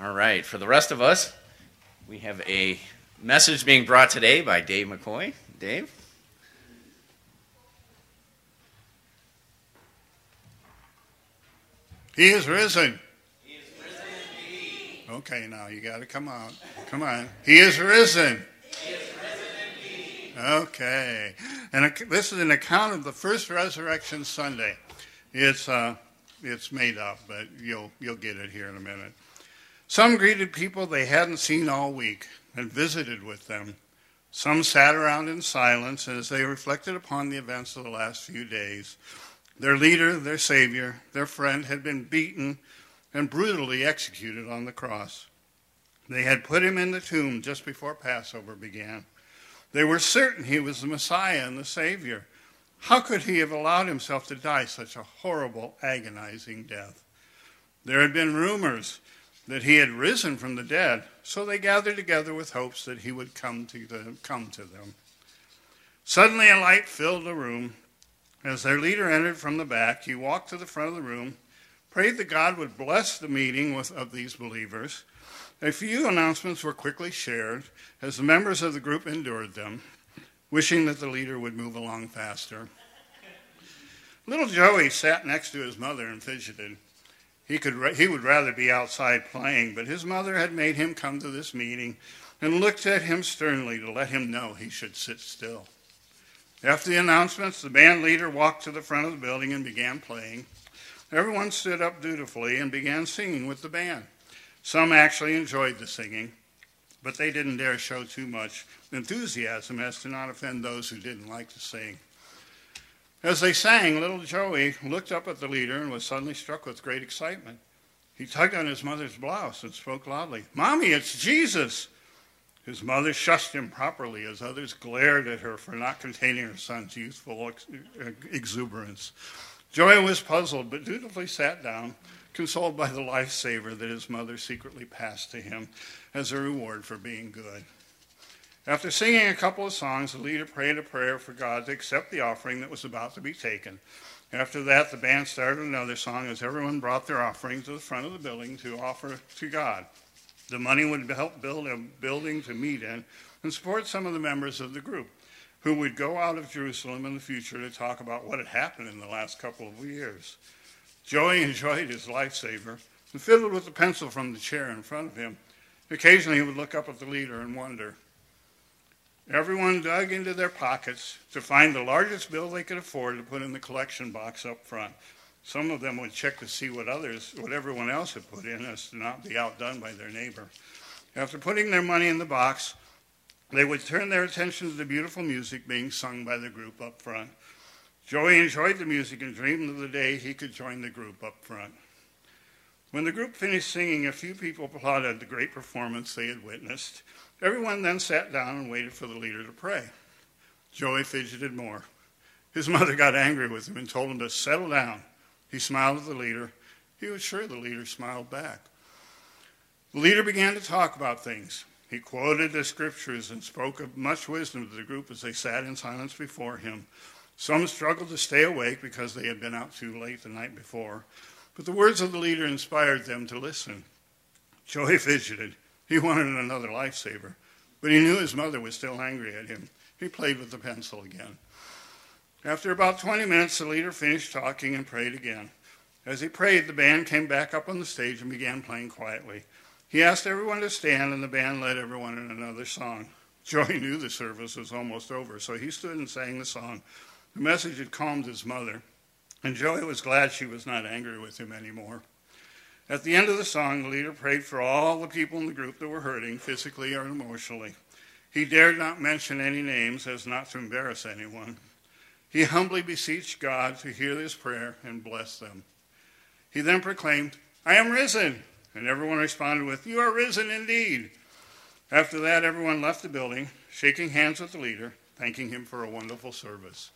All right, for the rest of us, we have a message being brought today by Dave McCoy. Dave? He is risen. He is risen indeed. Okay, now you got to come on. Come on. He is risen. He is risen indeed. Okay. And this is an account of the first Resurrection Sunday. It's made up, but you'll get it here in a minute. Some greeted people they hadn't seen all week and visited with them. Some sat around in silence as they reflected upon the events of the last few days. Their leader, their savior, their friend had been beaten and brutally executed on the cross. They had put him in the tomb just before Passover began. They were certain he was the Messiah and the Savior. How could he have allowed himself to die such a horrible, agonizing death? There had been rumors that he had risen from the dead, so they gathered together with hopes that he would come to them. Suddenly a light filled the room. As their leader entered from the back, he walked to the front of the room, prayed that God would bless the meeting of these believers. A few announcements were quickly shared as the members of the group endured them, wishing that the leader would move along faster. Little Joey sat next to his mother and fidgeted. He would rather be outside playing, but his mother had made him come to this meeting and looked at him sternly to let him know he should sit still. After the announcements, the band leader walked to the front of the building and began playing. Everyone stood up dutifully and began singing with the band. Some actually enjoyed the singing, but they didn't dare show too much enthusiasm as to not offend those who didn't like to sing. As they sang, little Joey looked up at the leader and was suddenly struck with great excitement. He tugged on his mother's blouse and spoke loudly, "Mommy, it's Jesus!" His mother shushed him properly as others glared at her for not containing her son's youthful exuberance. Joey was puzzled, but dutifully sat down, consoled by the lifesaver that his mother secretly passed to him as a reward for being good. After singing a couple of songs, the leader prayed a prayer for God to accept the offering that was about to be taken. After that, the band started another song as everyone brought their offering to the front of the building to offer to God. The money would help build a building to meet in and support some of the members of the group who would go out of Jerusalem in the future to talk about what had happened in the last couple of years. Joey enjoyed his lifesaver and fiddled with the pencil from the chair in front of him. Occasionally, he would look up at the leader and wonder. Everyone dug into their pockets to find the largest bill they could afford to put in the collection box up front. Some of them would check to see what everyone else had put in, as to not be outdone by their neighbor. After putting their money in the box, they would turn their attention to the beautiful music being sung by the group up front. Joey enjoyed the music and dreamed of the day he could join the group up front. When the group finished singing, a few people applauded the great performance they had witnessed. Everyone then sat down and waited for the leader to pray. Joey fidgeted more. His mother got angry with him and told him to settle down. He smiled at the leader. He was sure the leader smiled back. The leader began to talk about things. He quoted the scriptures and spoke of much wisdom to the group as they sat in silence before him. Some struggled to stay awake because they had been out too late the night before, but the words of the leader inspired them to listen. Joey fidgeted. He wanted another lifesaver, but he knew his mother was still angry at him. He played with the pencil again. After about 20 minutes, the leader finished talking and prayed again. As he prayed, the band came back up on the stage and began playing quietly. He asked everyone to stand, and the band led everyone in another song. Joey knew the service was almost over, so he stood and sang the song. The message had calmed his mother, and Joey was glad she was not angry with him anymore. At the end of the song, the leader prayed for all the people in the group that were hurting, physically or emotionally. He dared not mention any names as not to embarrass anyone. He humbly beseeched God to hear this prayer and bless them. He then proclaimed, "I am risen," and everyone responded with, "You are risen indeed." After that, everyone left the building, shaking hands with the leader, thanking him for a wonderful service.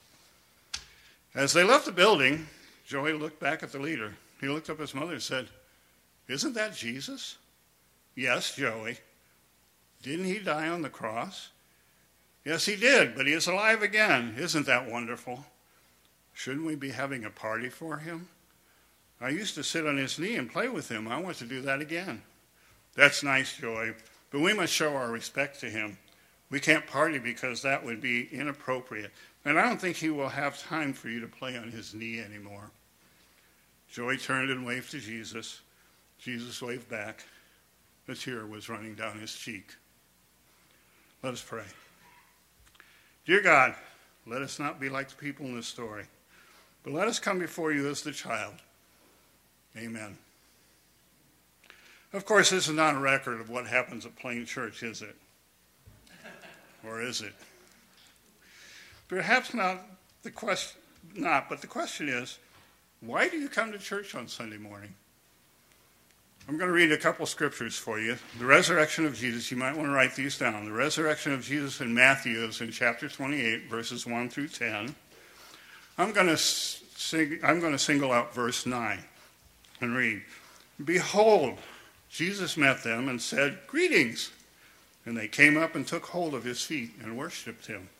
As they left the building, Joey looked back at the leader. He looked up at his mother and said, "Isn't that Jesus?" "Yes, Joey." "Didn't he die on the cross?" "Yes, he did, but he is alive again. Isn't that wonderful?" "Shouldn't we be having a party for him?" "I used to sit on his knee and play with him. I want to do that again." That's nice, Joy, but we must show our respect to him. We can't party because that would be inappropriate. And I don't think he will have time for you to play on his knee anymore. Joy turned and waved to Jesus. Jesus waved back. A tear was running down his cheek. Let us pray. Dear God, let us not be like the people in this story, but let us come before you as the child. Amen. Of course, this is not a record of what happens at Plain Church, is it? Or is it? Perhaps not, but the question is, why do you come to church on Sunday morning? I'm going to read a couple scriptures for you. The resurrection of Jesus, you might want to write these down. The resurrection of Jesus in Matthew is in chapter 28, verses 1 through 10. I'm going to single out verse 9 and read, Behold, Jesus met them and said, Greetings. And they came up and took hold of his feet and worshipped him.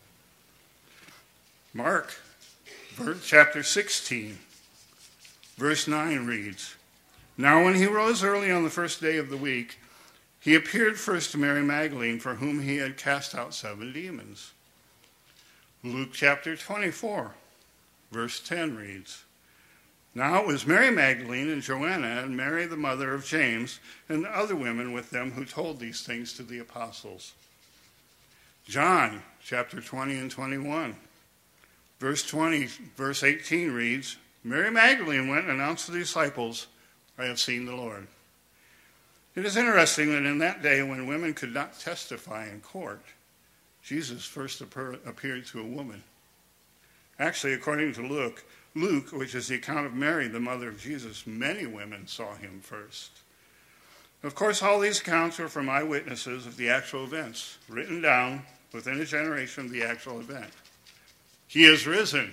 Mark, chapter 16, verse 9 reads, Now when he rose early on the first day of the week, he appeared first to Mary Magdalene, for whom he had cast out 7 demons. Luke chapter 24, verse 10 reads, Now it was Mary Magdalene and Joanna and Mary the mother of James and the other women with them who told these things to the apostles. John chapter 20 and 21, verse 18 reads, Mary Magdalene went and announced to the disciples, I have seen the Lord. It is interesting that in that day when women could not testify in court, Jesus first appeared to a woman. Actually, according to Luke, which is the account of Mary, the mother of Jesus, many women saw him first. Of course, all these accounts are from eyewitnesses of the actual events, written down within a generation of the actual event. He is risen.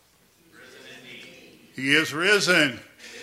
He is risen.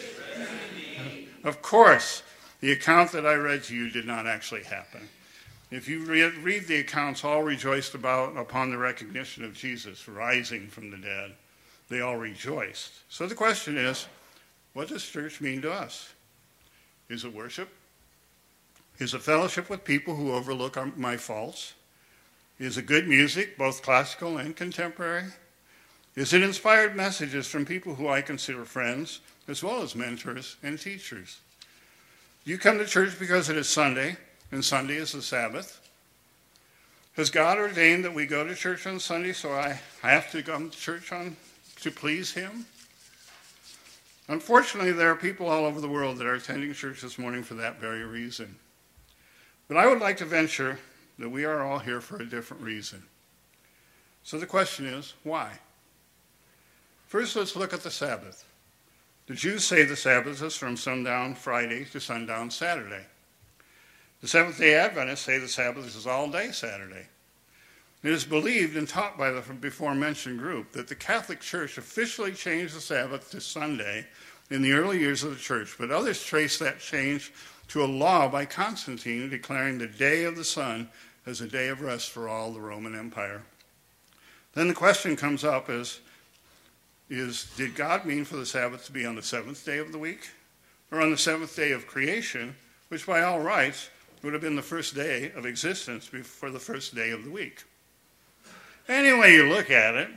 Of course, the account that I read to you did not actually happen. If you read the accounts, all rejoiced upon the recognition of Jesus rising from the dead. They all rejoiced. So the question is, what does church mean to us? Is it worship? Is it fellowship with people who overlook my faults? Is it good music, both classical and contemporary? Is it inspired messages from people who I consider friends, as well as mentors and teachers? You come to church because it is Sunday, and Sunday is the Sabbath. Has God ordained that we go to church on Sunday, so I have to come to church to please him? Unfortunately, there are people all over the world that are attending church this morning for that very reason. But I would like to venture that we are all here for a different reason. So the question is, why? First, let's look at the Sabbath. The Jews say the Sabbath is from sundown Friday to sundown Saturday. The Seventh-day Adventists say the Sabbath is all day Saturday. It is believed and taught by the before-mentioned group that the Catholic Church officially changed the Sabbath to Sunday in the early years of the Church, but others trace that change to a law by Constantine declaring the day of the sun as a day of rest for all the Roman Empire. Then the question comes up is did God mean for the Sabbath to be on the 7th day of the week, or on the 7th day of creation, which by all rights would have been the first day of existence before the first day of the week? Any way you look at it,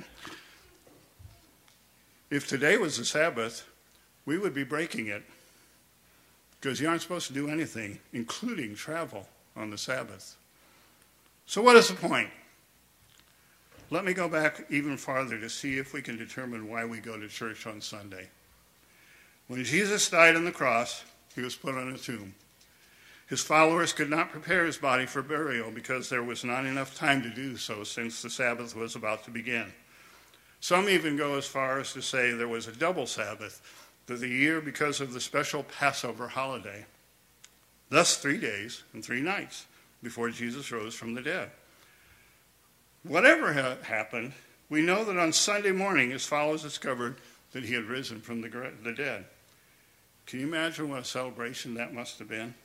if today was the Sabbath, we would be breaking it, because you aren't supposed to do anything, including travel, on the Sabbath. So what is the point? Let me go back even farther to see if we can determine why we go to church on Sunday. When Jesus died on the cross, he was put on a tomb. His followers could not prepare his body for burial because there was not enough time to do so since the Sabbath was about to begin. Some even go as far as to say there was a double Sabbath for the year because of the special Passover holiday. Thus 3 days and 3 nights before Jesus rose from the dead. Whatever happened, we know that on Sunday morning his followers discovered that he had risen from the dead. Can you imagine what a celebration that must have been?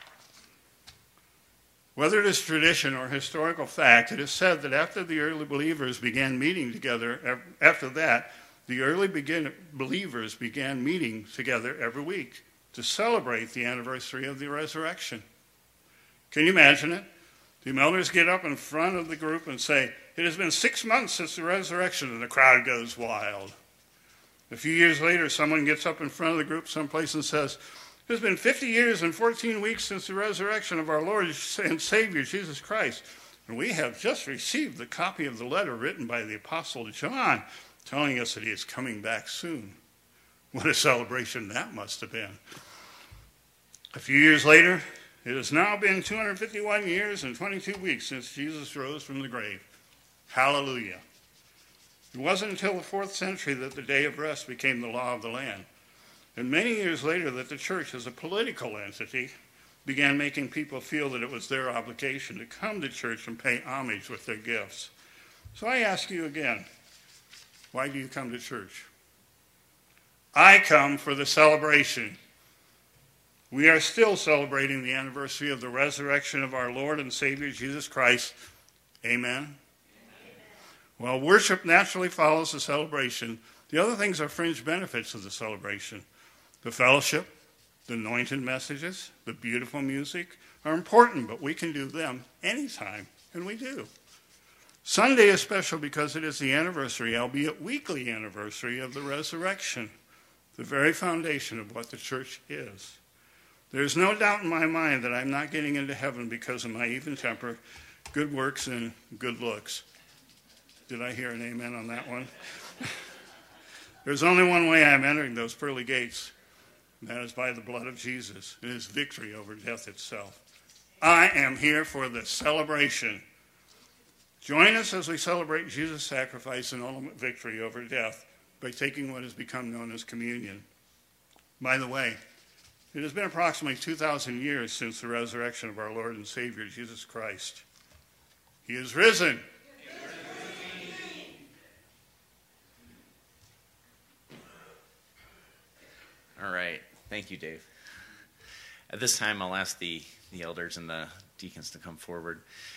Whether it is tradition or historical fact, it is said that after the early believers began meeting together, believers began meeting together every week to celebrate the anniversary of the resurrection. Can you imagine it? The elders get up in front of the group and say, "It has been 6 months since the resurrection," and the crowd goes wild. A few years later, someone gets up in front of the group someplace and says, "It has been 50 years and 14 weeks since the resurrection of our Lord and Savior, Jesus Christ. And we have just received the copy of the letter written by the Apostle John, telling us that he is coming back soon." What a celebration that must have been. A few years later, it has now been 251 years and 22 weeks since Jesus rose from the grave. Hallelujah. It wasn't until the 4th century that the day of rest became the law of the land. And many years later that the church, as a political entity, began making people feel that it was their obligation to come to church and pay homage with their gifts. So I ask you again, why do you come to church? I come for the celebration. We are still celebrating the anniversary of the resurrection of our Lord and Savior Jesus Christ. Amen? Well, worship naturally follows the celebration. The other things are fringe benefits of the celebration. The fellowship, the anointed messages, the beautiful music are important, but we can do them anytime, and we do. Sunday is special because it is the anniversary, albeit weekly anniversary, of the resurrection, the very foundation of what the church is. There's no doubt in my mind that I'm not getting into heaven because of my even temper, good works, and good looks. Did I hear an amen on that one? There's only one way I'm entering those pearly gates, and that is by the blood of Jesus and his victory over death itself. I am here for the celebration. Join us as we celebrate Jesus' sacrifice and ultimate victory over death by taking what has become known as communion. By the way, it has been approximately 2,000 years since the resurrection of our Lord and Savior, Jesus Christ. He is risen. All right. Thank you, Dave. At this time, I'll ask the elders and the deacons to come forward.